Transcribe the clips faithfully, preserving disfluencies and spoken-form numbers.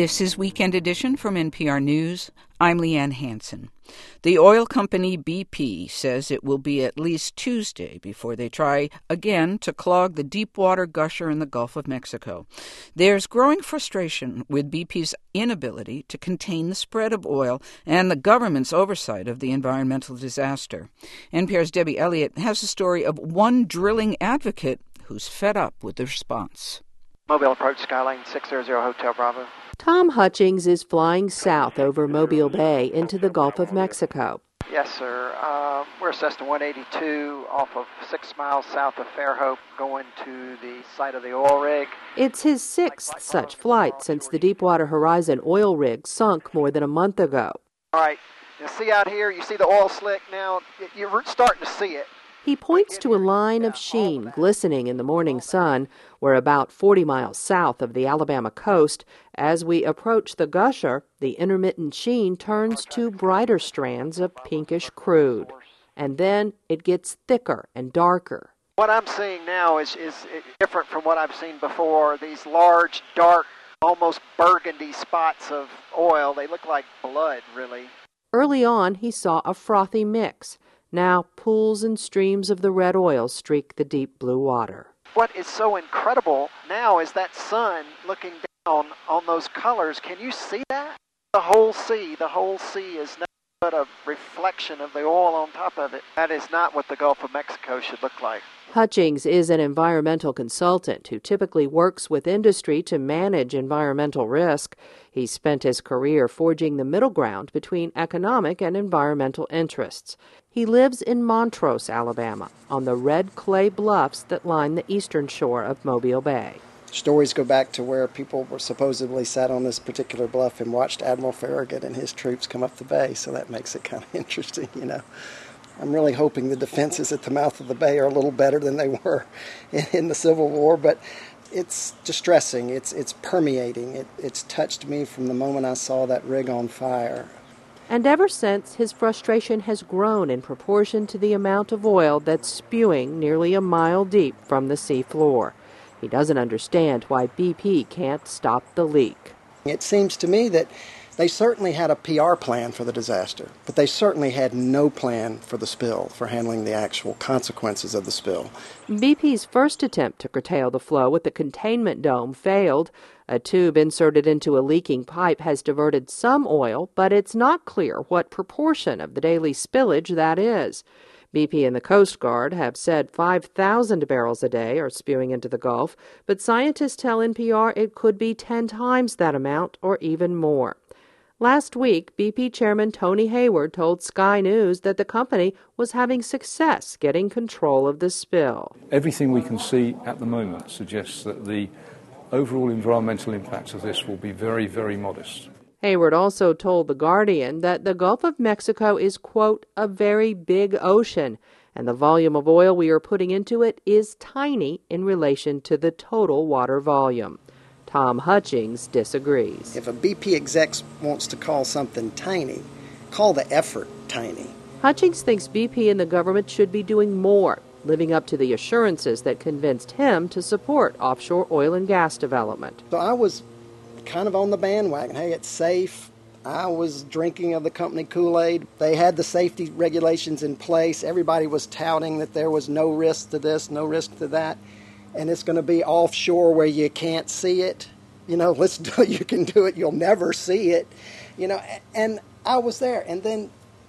This is Weekend Edition from N P R News. I'm Leanne Hansen. The oil company B P says it will be at least Tuesday before they try again to clog the deepwater gusher in the Gulf of Mexico. There's growing frustration with B P's inability to contain the spread of oil and the government's oversight of the environmental disaster. N P R's Debbie Elliott has a story of one drilling advocate who's fed up with the response. Mobile approach Skyline six zero zero Hotel Bravo. Tom Hutchings is flying south over Mobile Bay into the Gulf of Mexico. Yes, sir. Uh, we're assessed to one eighty-two off of six miles south of Fairhope, going to the site of the oil rig. It's his sixth such flight since the Deepwater Horizon oil rig sunk more than a month ago. All right. You see out here, you see the oil slick now. You're starting to see it. He points to a line of sheen glistening in the morning sun. We're about forty miles south of the Alabama coast. As we approach the gusher, the intermittent sheen turns to brighter strands of pinkish crude. And then it gets thicker and darker. What I'm seeing now is, is different from what I've seen before. These large, dark, almost burgundy spots of oil, they look like blood, really. Early on, he saw a frothy mix. Now, pools and streams of the red oil streak the deep blue water. What is so incredible now is that sun looking down on those colors. Can you see that? The whole sea, the whole sea is nothing but a reflection of the oil on top of it. That is not what the Gulf of Mexico should look like. Hutchings is an environmental consultant who typically works with industry to manage environmental risk. He spent his career forging the middle ground between economic and environmental interests. He lives in Montrose, Alabama, on the red clay bluffs that line the eastern shore of Mobile Bay. Stories go back to where people were supposedly sat on this particular bluff and watched Admiral Farragut and his troops come up the bay, so that makes it kind of interesting, you know. I'm really hoping the defenses at the mouth of the bay are a little better than they were in, in the Civil War, but it's distressing. It's it's permeating. It, it's touched me from the moment I saw that rig on fire. And ever since, his frustration has grown in proportion to the amount of oil that's spewing nearly a mile deep from the sea floor. He doesn't understand why B P can't stop the leak. It seems to me that they certainly had a P R plan for the disaster, but they certainly had no plan for the spill, for handling the actual consequences of the spill. B P's first attempt to curtail the flow with the containment dome failed. A tube inserted into a leaking pipe has diverted some oil, but it's not clear what proportion of the daily spillage that is. B P and the Coast Guard have said five thousand barrels a day are spewing into the Gulf, but scientists tell N P R it could be ten times that amount or even more. Last week, B P Chairman Tony Hayward told Sky News that the company was having success getting control of the spill. Everything we can see at the moment suggests that the overall environmental impacts of this will be very, very modest. Hayward also told The Guardian that the Gulf of Mexico is, quote, a very big ocean, and the volume of oil we are putting into it is tiny in relation to the total water volume. Tom Hutchings disagrees. If a B P exec wants to call something tiny, call the effort tiny. Hutchings thinks B P and the government should be doing more, living up to the assurances that convinced him to support offshore oil and gas development. So I was kind of on the bandwagon. Hey, it's safe. I was drinking of the company Kool-Aid. They had the safety regulations in place. Everybody was touting that there was no risk to this, no risk to that. And it's going to be offshore where you can't see it. You know, let's do it. You can do it. You'll never see it. You know, and I was there. And then,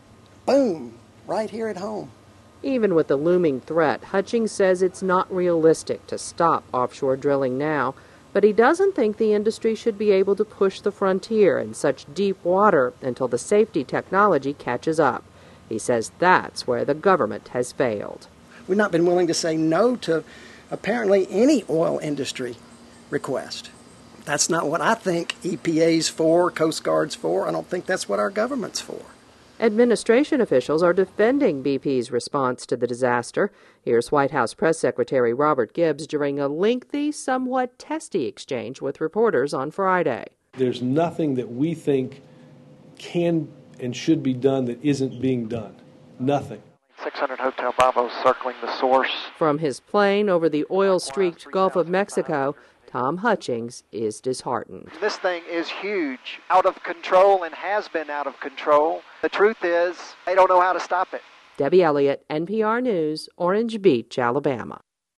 boom, right here at home. Even with the looming threat, Hutchings says it's not realistic to stop offshore drilling now, but he doesn't think the industry should be able to push the frontier in such deep water until the safety technology catches up. He says that's where the government has failed. We've not been willing to say no to apparently any oil industry request. That's not what I think E P A's for, Coast Guard's for. I don't think that's what our government's for. Administration officials are defending B P's response to the disaster. Here's White House Press Secretary Robert Gibbs during a lengthy, somewhat testy exchange with reporters on Friday. There's nothing that we think can and should be done that isn't being done. Nothing. six hundred Hotel Bravo circling the source. From his plane over the oil-streaked Gulf of Mexico, Tom Hutchings is disheartened. This thing is huge, out of control, and has been out of control. The truth is, they don't know how to stop it. Debbie Elliott, N P R News, Orange Beach, Alabama.